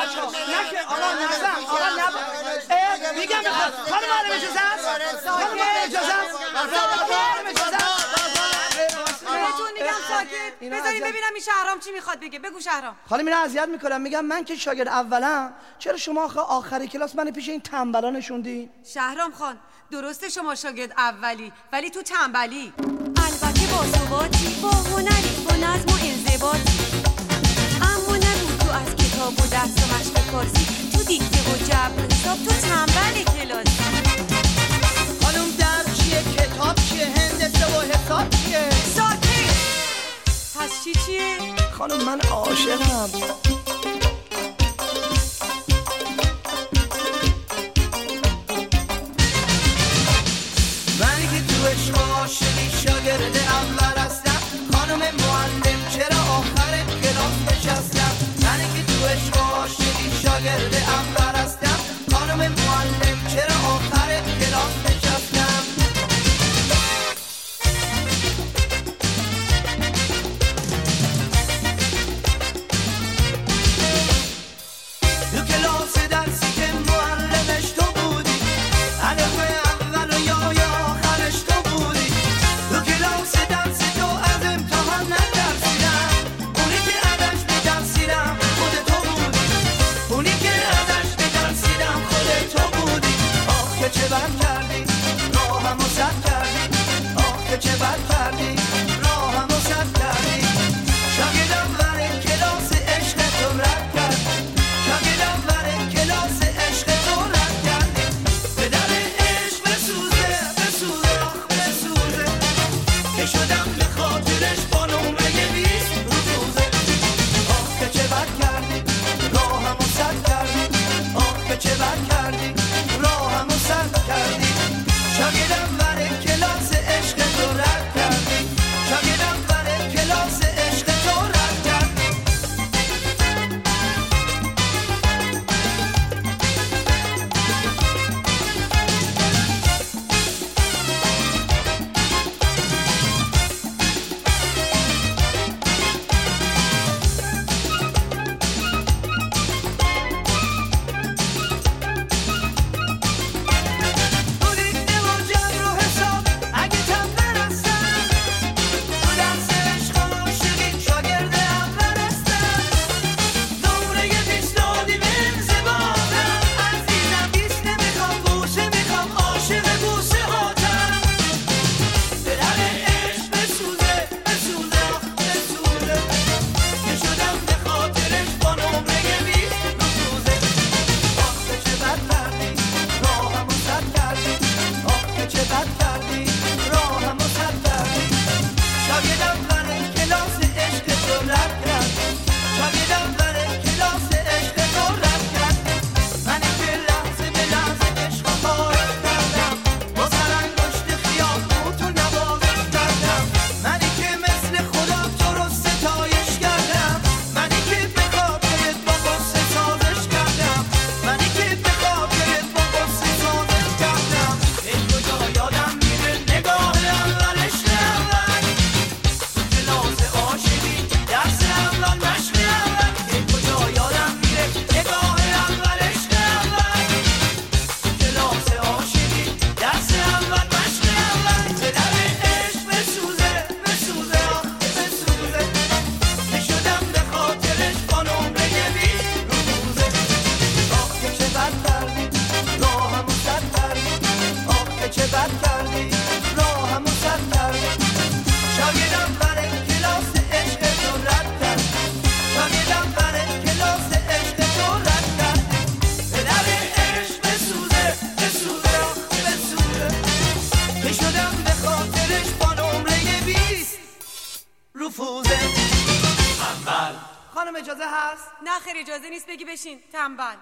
بچه‌ها نکه آقا نزن آقا نبا میگم بخواد خانم معلم اجازه است خانم معلم اجازه است معلم اجازه است بهتون میگم ساکت بذارید ببینم این شهرام چی میخواد بگه. بگو شهرام. خانم اینا اذیت میکنم میگم من که شاگرد اولم چرا شما آخر کلاس من پیش این تنبلا نشوندین؟ شهرام خان درسته شما شاگرد اولی ولی تو تنبلی. البته با ثباتی با هنری با نظم و انضباطی، اما نگو تو از کتاب و درس و مشق کارسی، تو دیکته و جبر و حساب تو تنبل کلاسی. خانم درس چیه کتاب چیه هندسه و حساب چیه؟ ساکت. پس چیه؟ خانم من عاشقم. منی که تو عشق عاشقی شاگرد اول هستم، خانم معلم چرا آخر کلاس نشستم؟ منی که تو عشق عاشقی شاگرد اول هستم، خانم معلم چرا آخر کلاس نشستم؟ تو کلاس درسی که معلمش تو بودی، الف اول و یا آخرش تو بودی. تو کلاس درسی تو از امتحان نترسیدم، اونی که ازش میترسیدم خود تو بودی، اونی که ازش میترسیدم خود تو بودی. آخ که چه بد کردی راهمو سد کردی، آخ که چه بد کردی راهمو سد کردی. شاگردم برای کلاس عشق تو رد کردی، شاگردم برای کلاس عشق تو رد کردی. به در عشق بسوزه بسوزه آخ بسوزه، که شدم به خاطرش با نمره 20 روزه. آخ که چه بد کردی راهمو سد کردی، آخ که چه بد کردی راهمو سد کردی. شاگردم برای کلاس عشق تو رد کردی، شاگردم برای کلاس عشق تو رد کردی. تو دیکته و جبر و حساب اگه تنبل هستم، تو درس عشق و عاشقی شاگرد اول هستم. نمره 20 دادی به انضباطم، عزیزم 20 نمیخوام بوسه میخوام عاشق بوسه هاتم. به در عشق بسوزه بسوزه آخ بسوزه، که شدم به خاطرش با نمره 20 روزه. آخ که چه بد کردی راهمو سد کردی، آخ که چه بد کردی راهمو سد کردی. شاگردم برای کلاس عشق تو رد کردی، شاگردم برای کلاس عشق تو رد کردی. منی که لحظه به لحظه عشق و خواهش کردم، با سرانگشت خیابون تو نوازش کردم. منی که مثل خدا تو رو ستایش کردم، منی که به خاطرت با غصه سازش کردم، منی که به خاطرت با غصه سازش کردم. ای کجا یادم میره نگاه اولش اول، تو کلاس عاشقی درس اول مشق اول. ای کجا یادم میره نگاه اولش اول، تو کلاس عاشقی درس اول مشق اول. به در عشق بسوزه بسوزه آخ بسوزه، که شدم به خاطرش با نمره 20 روزه. آخ که چه بد کردی راهمو سد کردی، آخ که چه بد کردی راهمو سد کردی. شاگردم برای کلاس عشق تو رد کردی، شاگردم برای کلاس عشق تو رد کردی. به در عشق بسوزه بسوزه آخ بسوزه، که شدم به خاطرش با نمره 20 رفوزه. تنبل. خانم اجازه هست؟ نه خیر اجازه نیست بگی بشین تنبل.